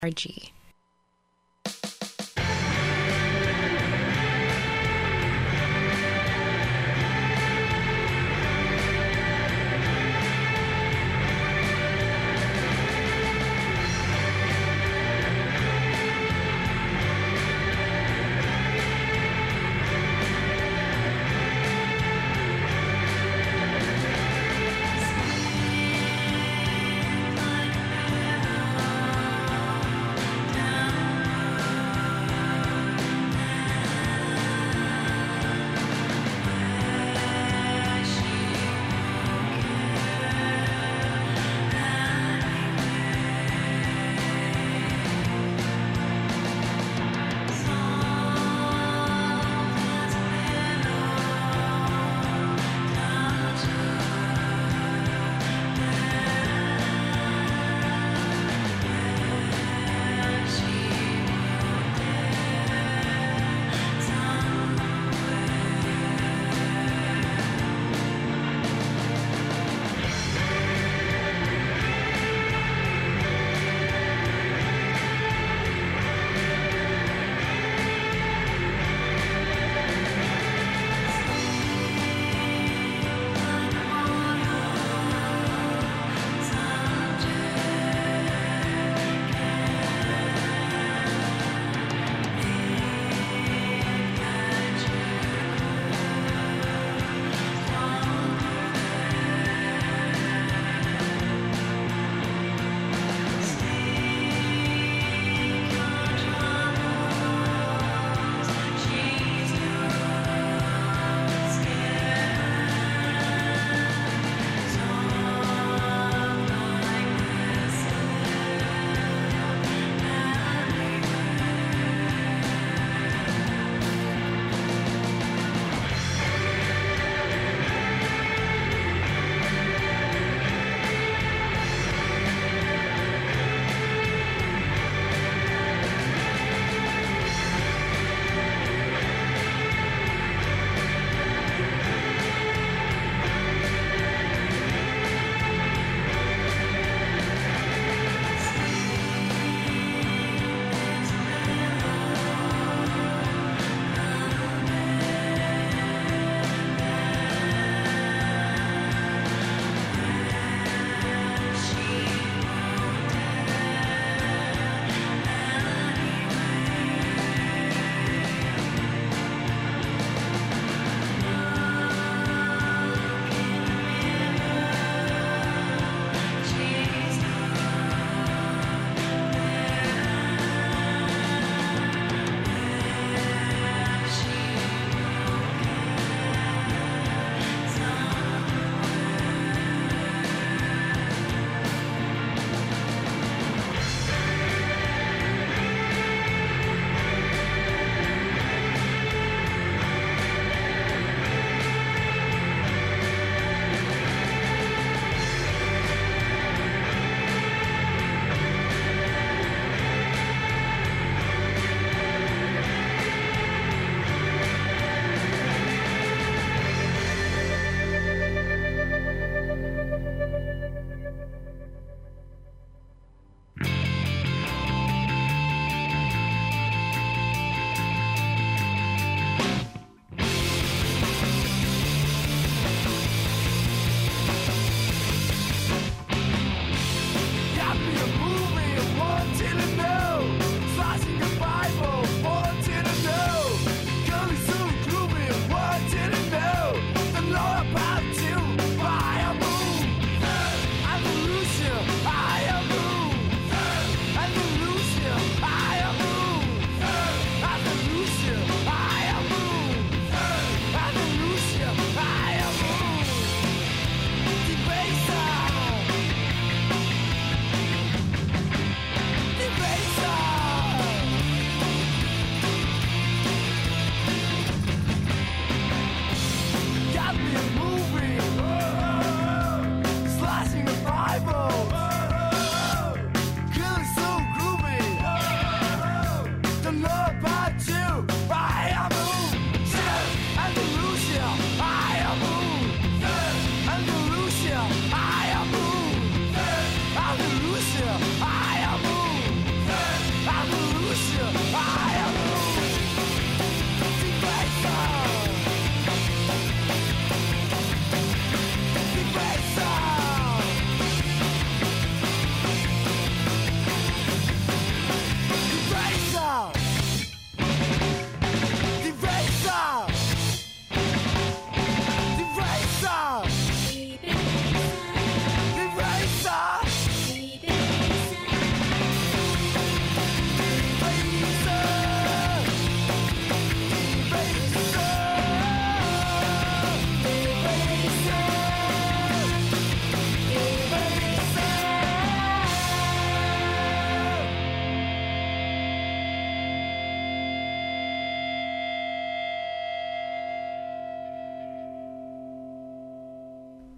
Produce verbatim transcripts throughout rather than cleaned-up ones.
org.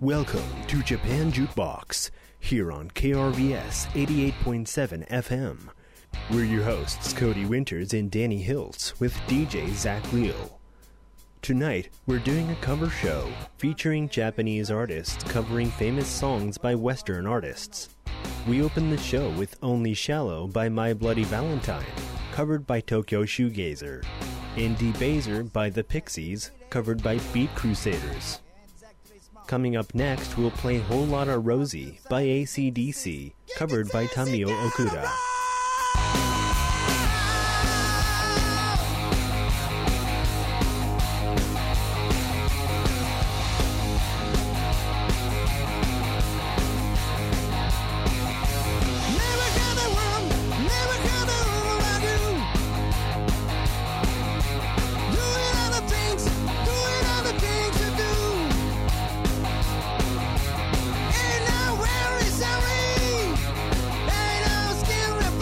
Welcome to Japan Jukebox, here on K R V S eighty-eight point seven F M. We're your hosts, Cody Winters and Danny Hiltz, with D J Zach Leal. Tonight, we're doing a cover show featuring Japanese artists covering famous songs by Western artists. We open the show with Only Shallow by My Bloody Valentine, covered by Tokyo Shoegazer, Indie Baser by The Pixies, covered by Beat Crusaders. Coming up next, we'll play Whole Lotta Rosie by A C D C, covered by Tamio Okuda. Ain't no worries, sorry. Ain't no skill.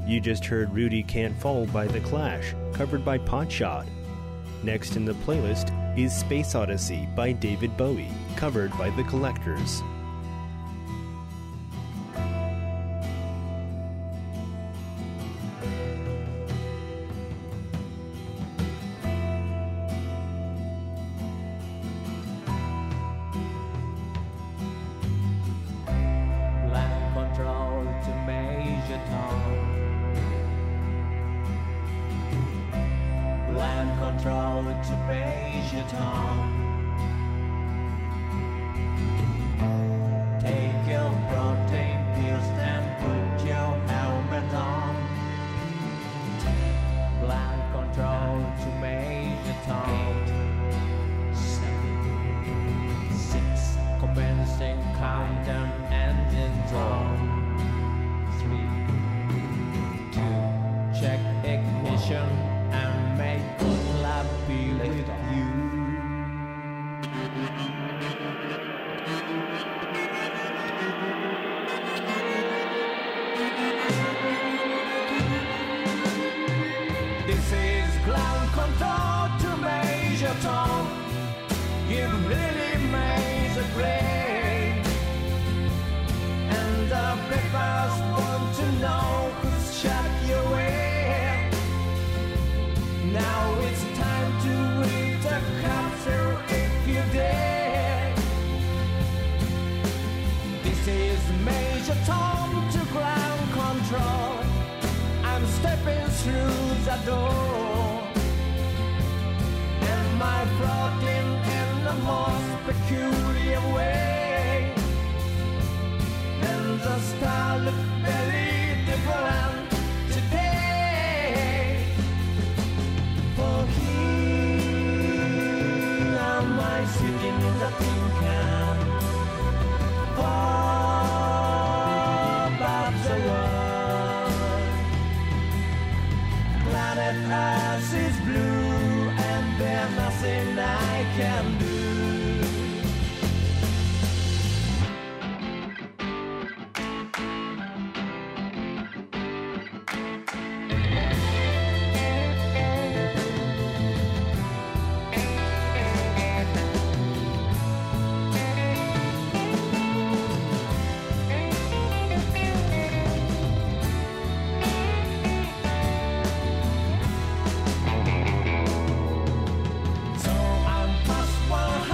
You just heard Rudy Can't Fall by The Clash, covered by Potshot. Next in the playlist is Space Odyssey by David Bowie, covered by The Collectors. So I'm past one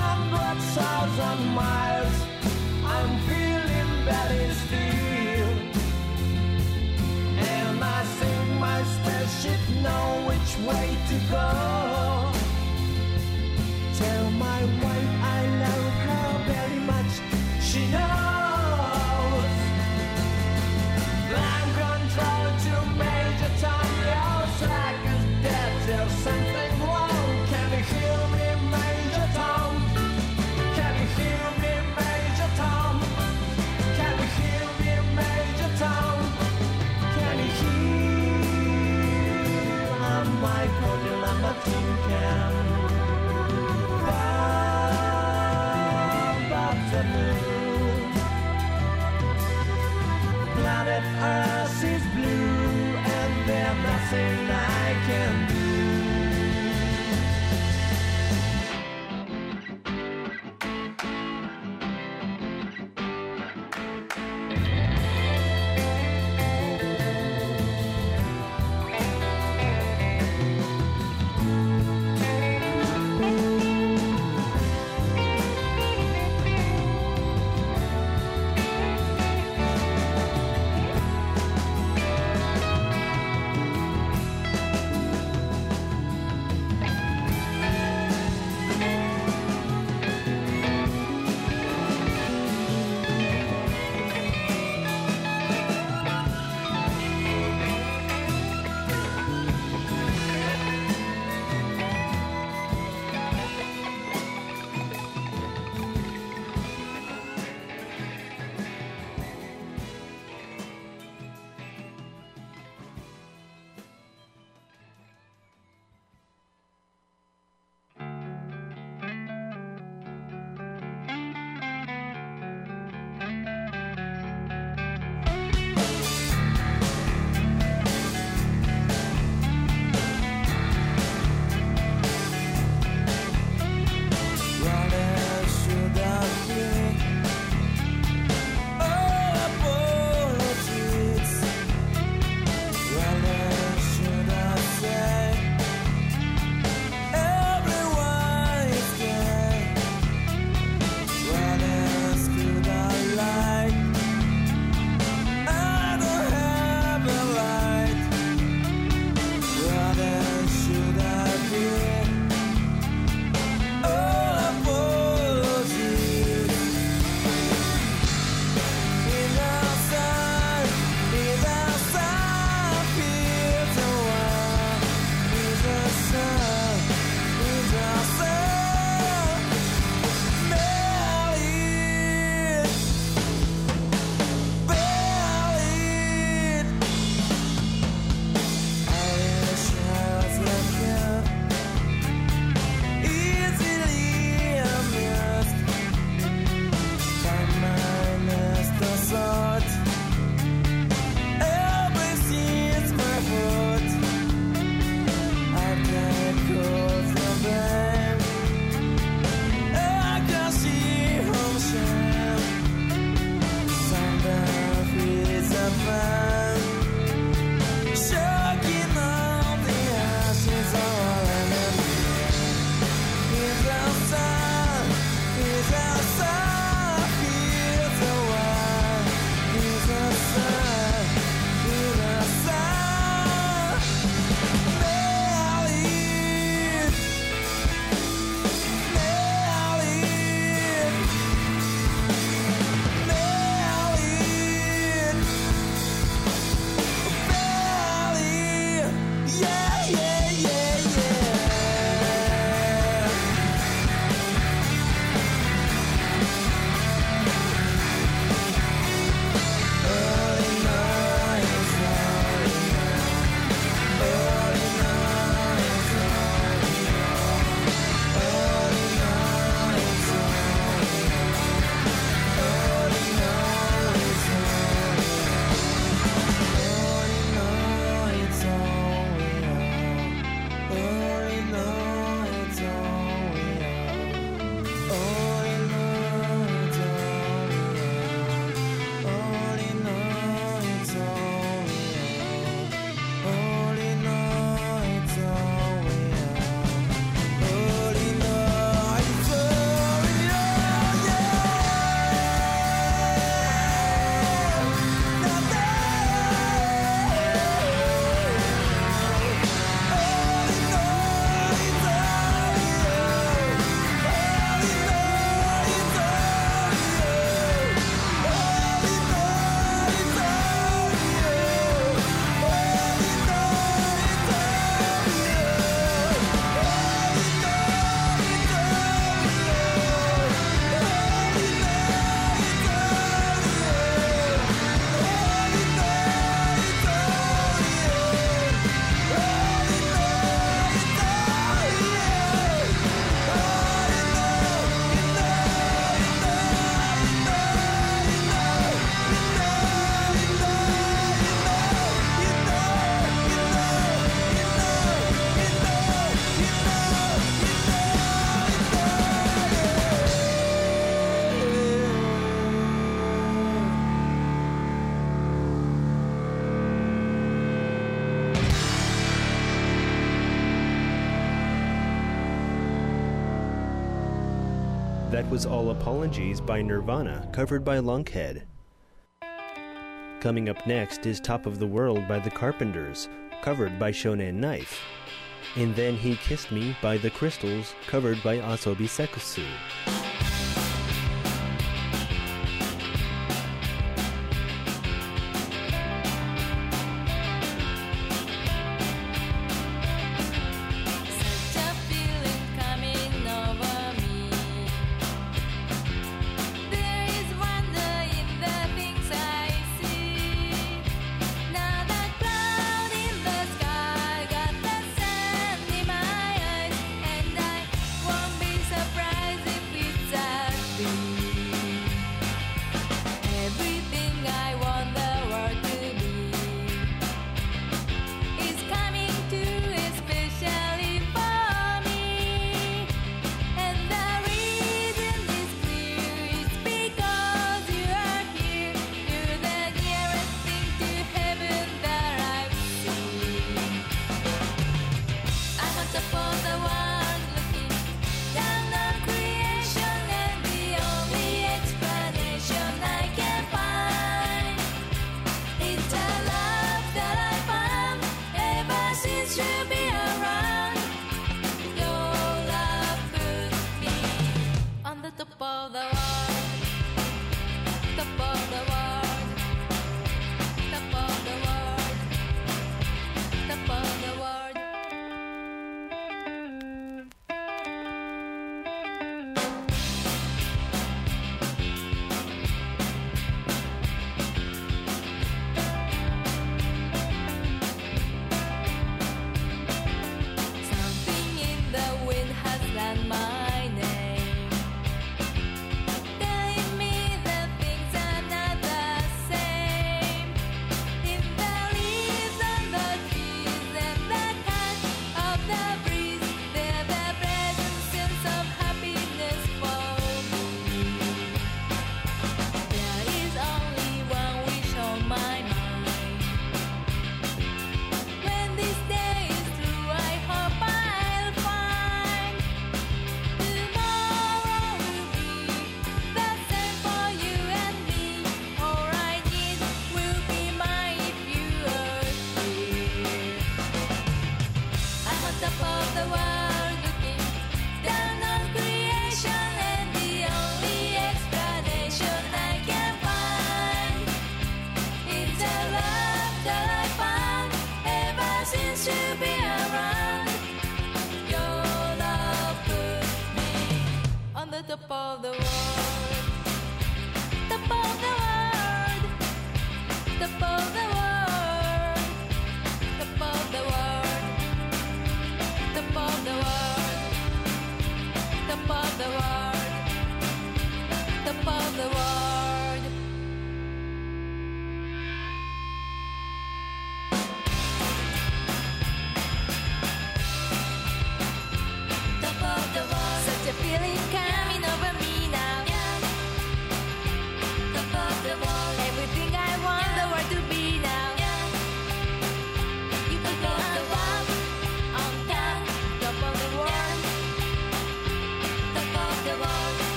That was All Apologies by Nirvana, covered by Lunkhead. Coming up next is Top of the World by the Carpenters, covered by Shonen Knife. And then He Kissed Me by the Crystals, covered by Asobi Sekusu.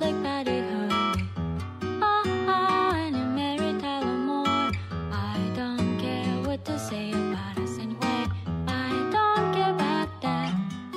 like Buddy Holly. Oh, oh, and you marry Tyler Moore. I don't care what to say about us anyway. I don't care about that.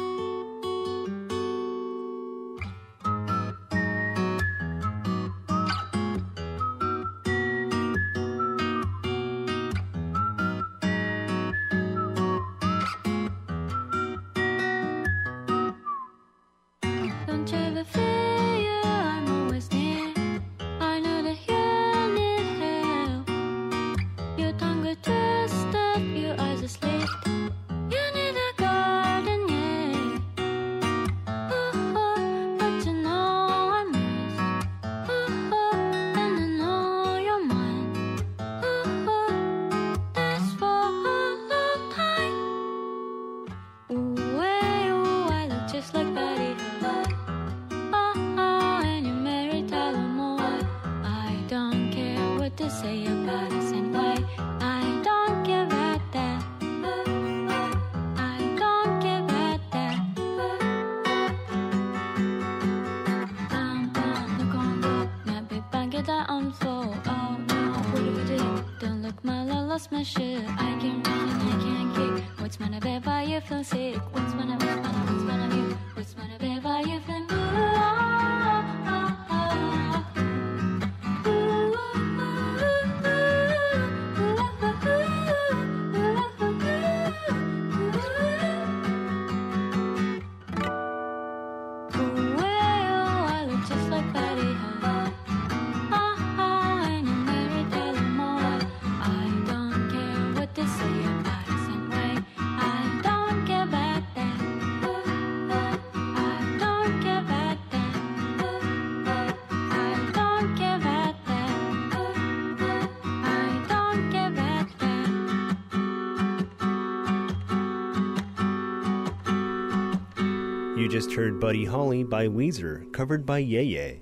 Don't you ever fear I'm always near? I know that you need help. Your tongue got twisted, your eyes are slit. You need a garden, yeah. Ooh, ooh, but you know I must. Ooh, ooh, and I know you're mine. Ooh, ooh, that's for a long time. Ooh, hey, ooh, I look just like Buddy Holly. Oh, oh, and you marry Tyler Moore. I don't care what to say about us anyway. I don't care about that. I don't care about that. Down, down the Congo, nappy bangita on floor. Oh no, what do we do? Don't look, my love, lost my shit. I can run and I can't kick. What's my name? Why you feel sick? What's my name? What's my name? What's my name? What's my name? Why you feel good? You just heard Buddy Holly by Weezer, covered by Ye Ye.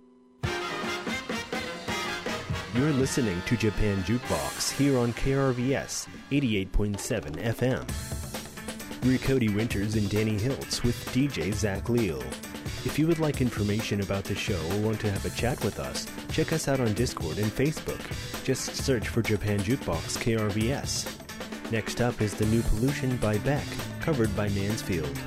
You're listening to Japan Jukebox here on K R V S eighty-eight point seven F M. We're Cody Winters and Danny Hiltz with D J Zach Leal. If you would like information about the show or want to have a chat with us, check us out on Discord and Facebook. Just search for Japan Jukebox K R V S. Next up is The New Pollution by Beck, covered by Mansfield.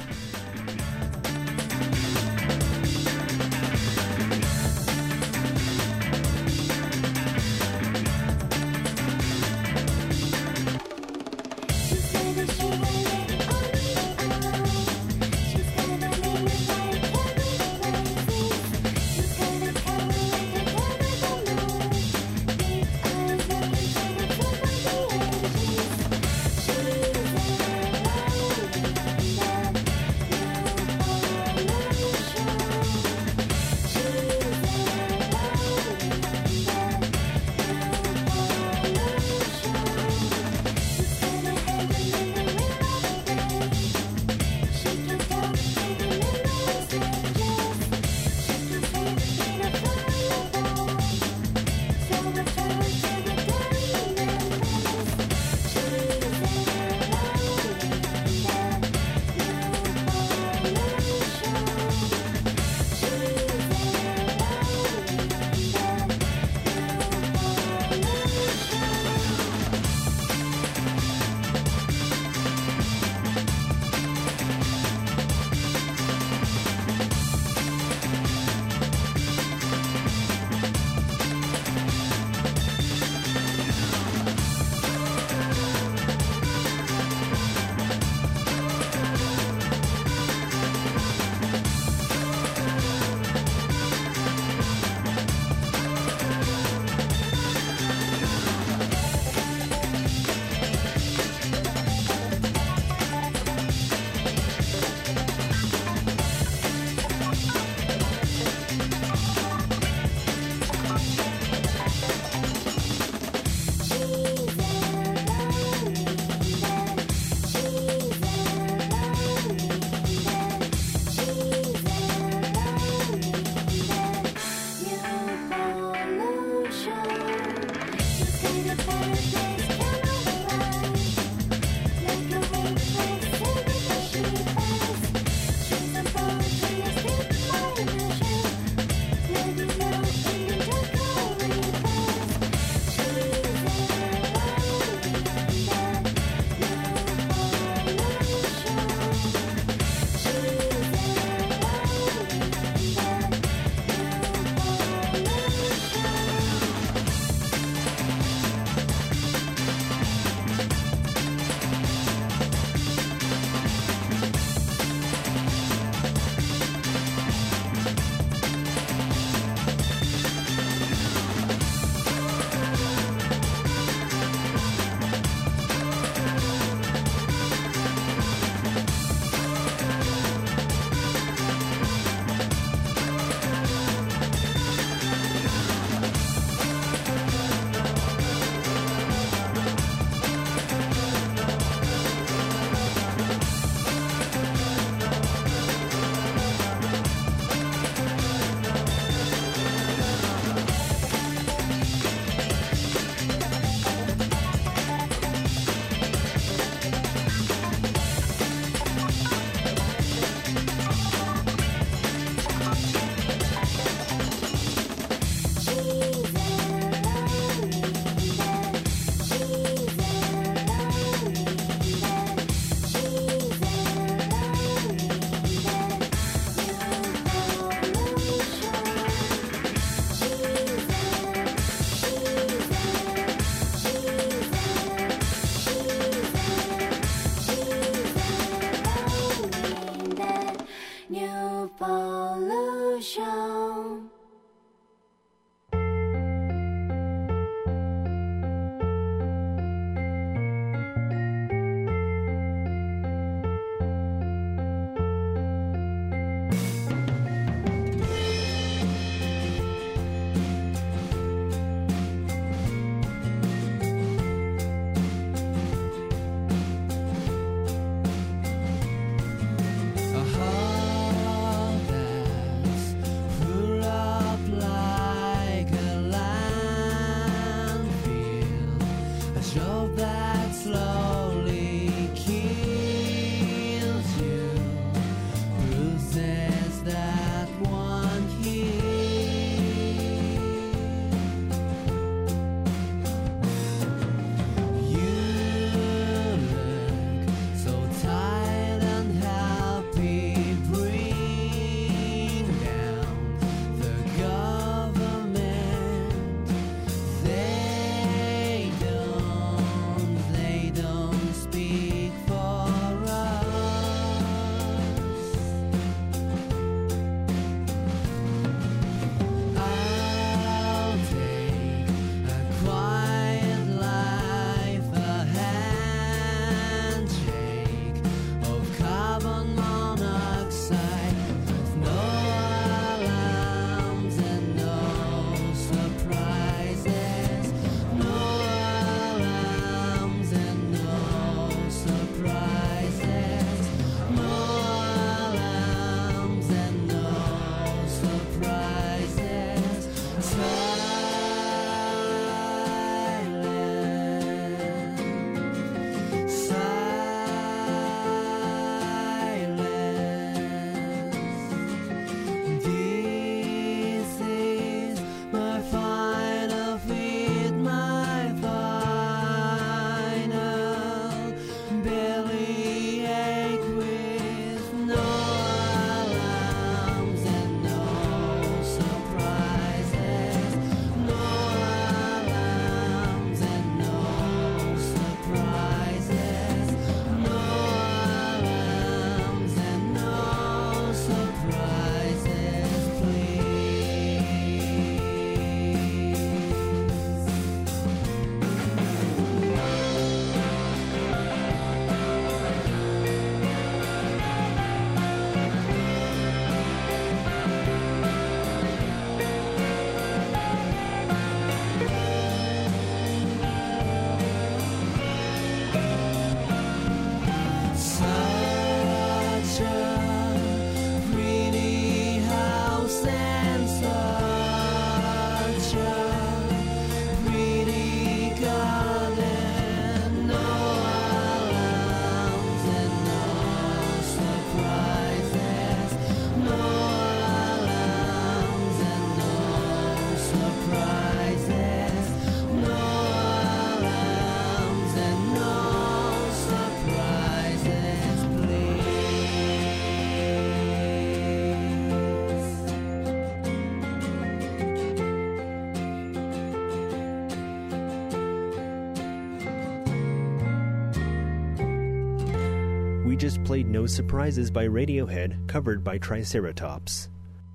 just played No Surprises by Radiohead, covered by Triceratops.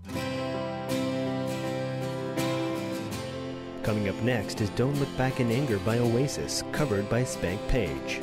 Coming up next is Don't Look Back in Anger by Oasis, covered by Spank Page.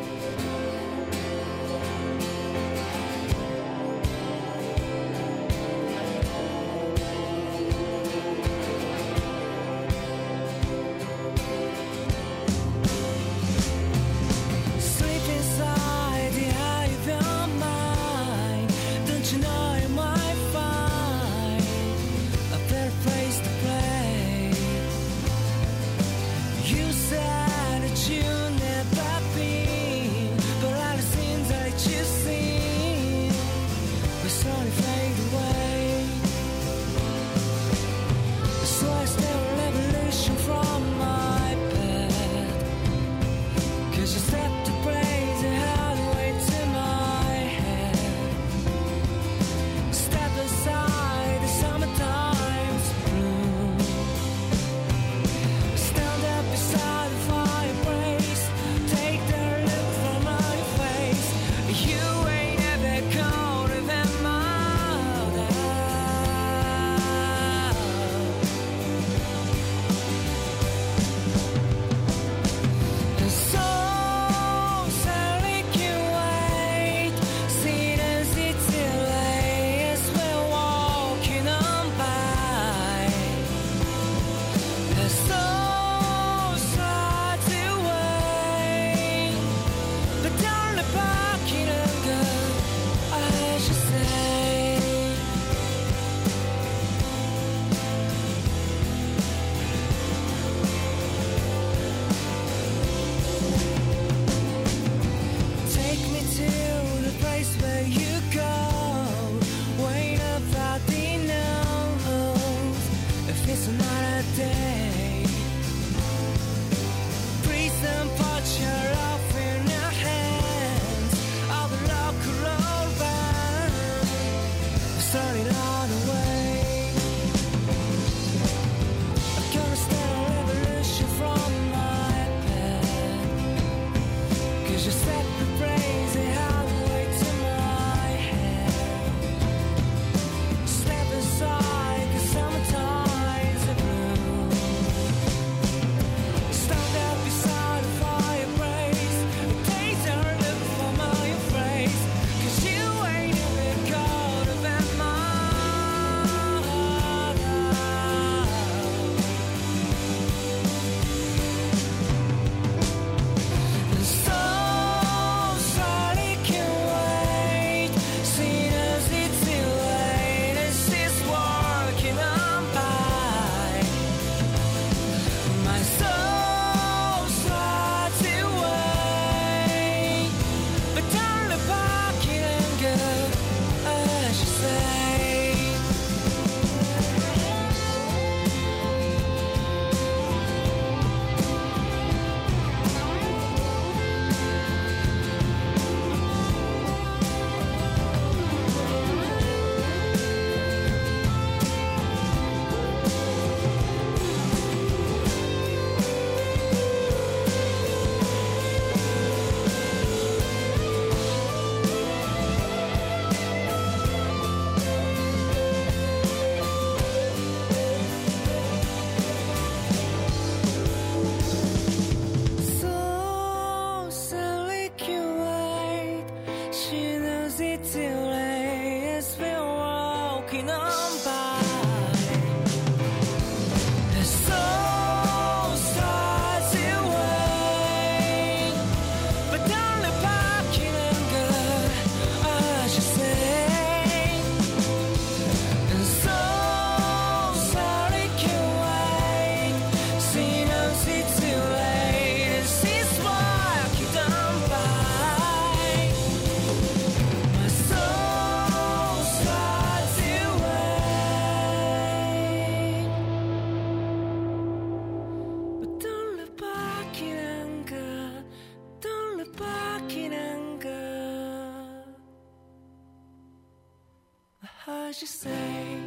heard you say.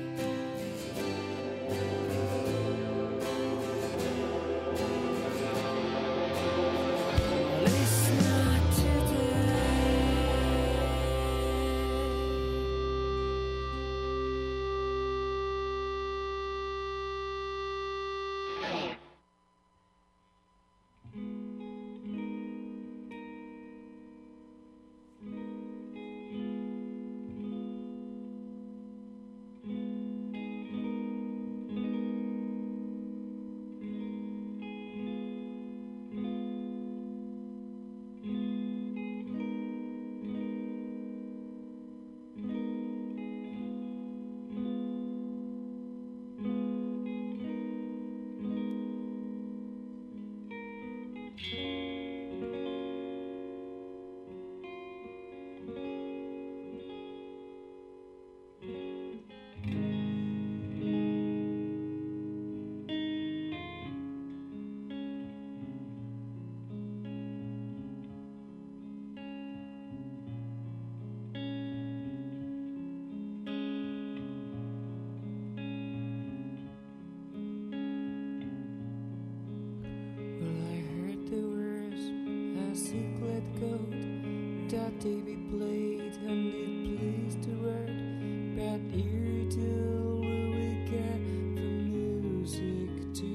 Well, it's not today. That T V played and it pleased the word, but you till we will get from music to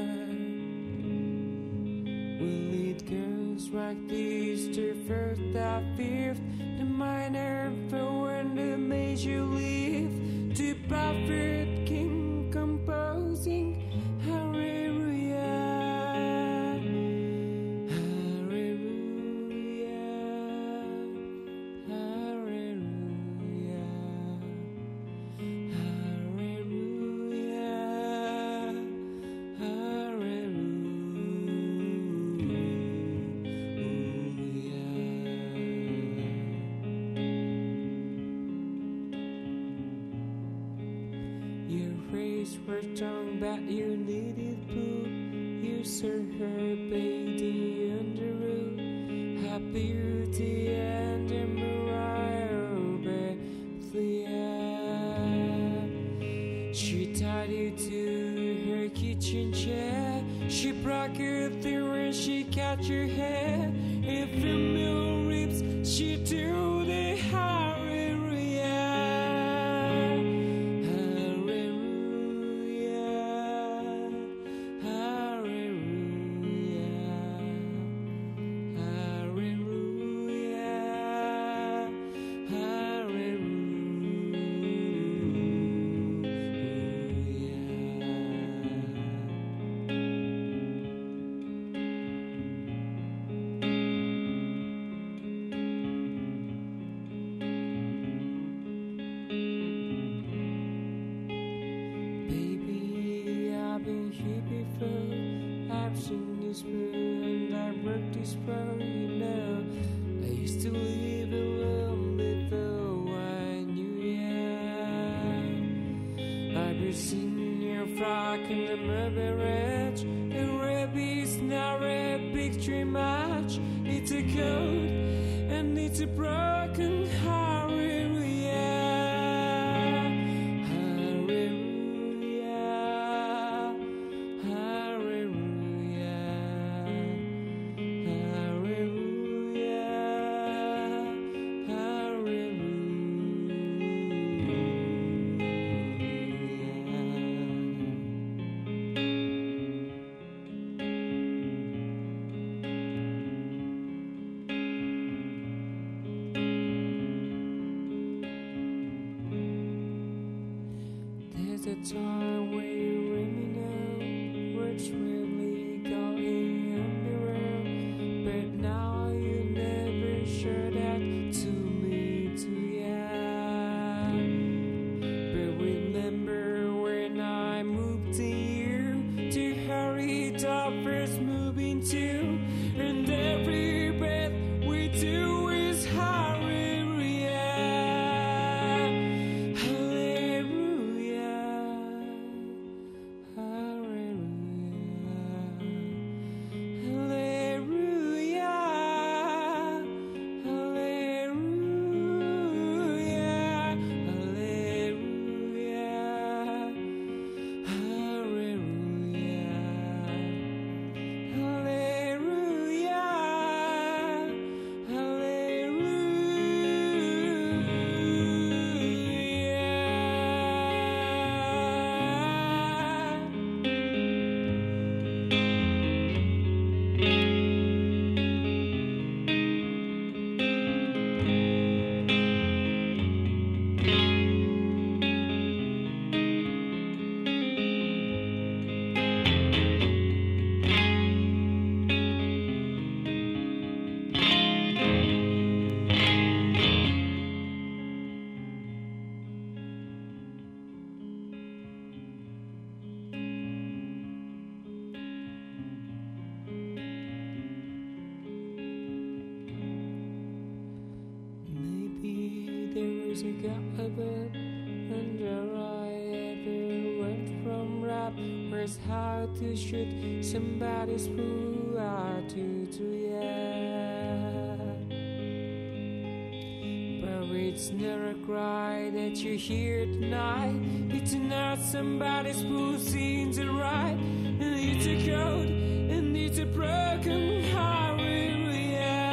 end. Will it goes like this, the first, the fifth, the minor, four and the major leave, the prophet king composing. Were strong, but you needed poop. You saw her bathing on the roof. Her beauty and the Mariah Bethlehem. She tied you to her kitchen chair. She broke you through and she cut your hair. And from your ribs she threw the hallelujah. I've seen this room and I worked this road, you know. I used to live alone before I knew ya. I've been seen your frock and the murder edge. The rabbit's not a picture much. It's a code and it's a broken hallelujah. There's a time where you really know what's really going on the road, but now you never show that to me, to ya. But remember when I moved in here to hurry to first moving to, and every breath we do is hurry. Hallelujah. just how to shoot somebody's fool out to three, yeah. But it's not a cry that you hear tonight. It's not somebody's pussy in the right. And it's a code, and it's a broken heart, yeah.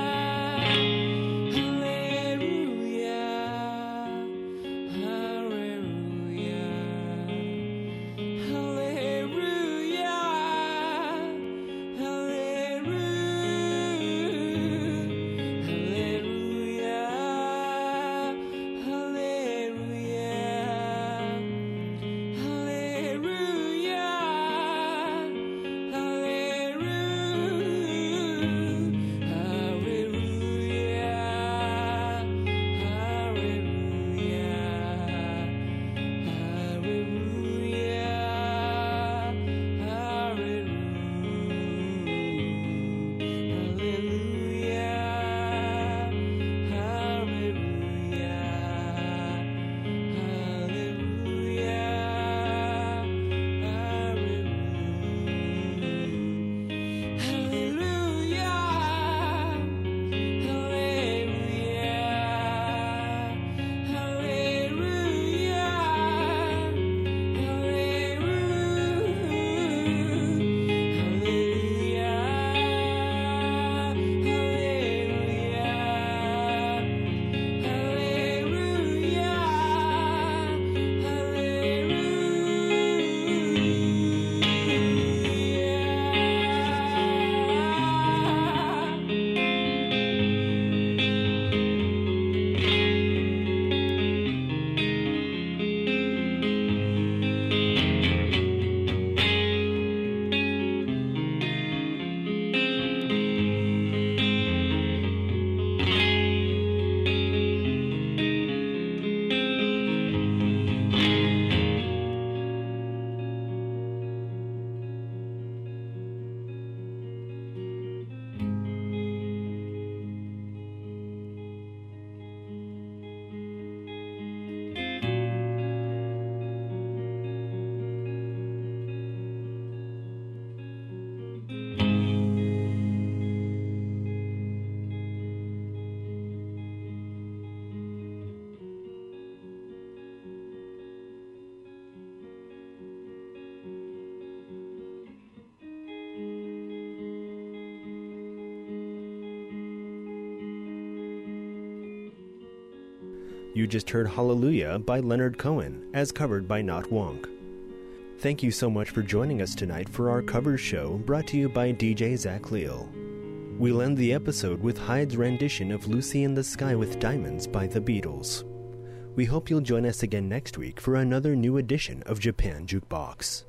You just heard Hallelujah by Leonard Cohen, as covered by Not Wonk. Thank you so much for joining us tonight for our cover show brought to you by D J Zach Leal. We'll end the episode with Hyde's rendition of Lucy in the Sky with Diamonds by the Beatles. We hope you'll join us again next week for another new edition of Japan Jukebox.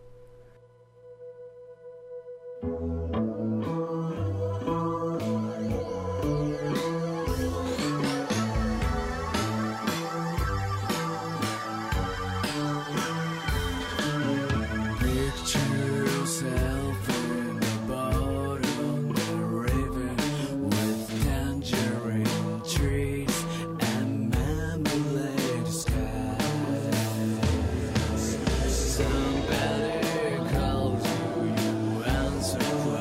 Somebody calls you, you answer.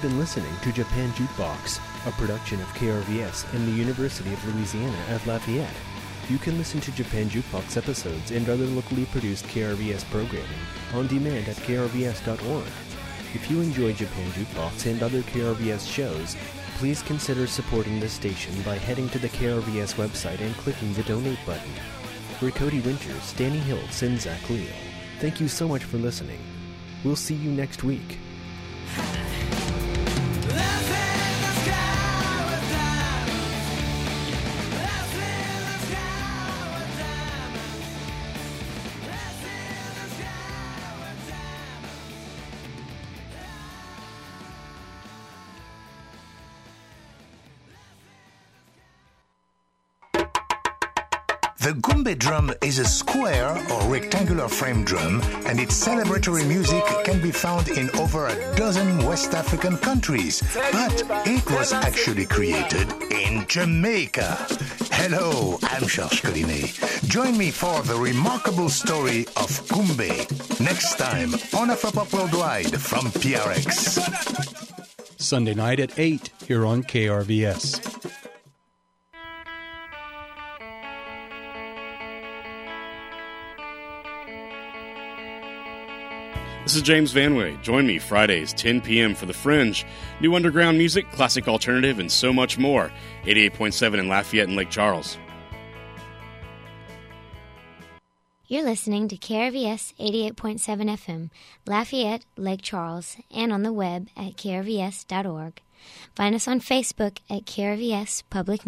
been listening to Japan Jukebox, a production of K R V S and the University of Louisiana at Lafayette. You can listen to Japan Jukebox episodes and other locally produced K R V S programming on demand at k r v s dot org. If you enjoy Japan Jukebox and other K R V S shows, please consider supporting this station by heading to the K R V S website and clicking the donate button. For Cody Winters, Danny Hiltz, and Zach Leo, thank you so much for listening. We'll see you next week. The Goombay drum is a square or rectangular frame drum, and its celebratory music can be found in over a dozen West African countries. But it was actually created in Jamaica. Hello, I'm Georges Collinet. Join me for the remarkable story of Goombay next time on Afropop Worldwide from P R X. Sunday night at eight here on K R V S. This is James Vanway. Join me Fridays, ten p.m. for The Fringe. New underground music, classic alternative, and so much more. eighty-eight point seven in Lafayette and Lake Charles. You're listening to K R V S eighty-eight point seven F M, Lafayette, Lake Charles, and on the web at k r v s dot org. Find us on Facebook at K R V S Public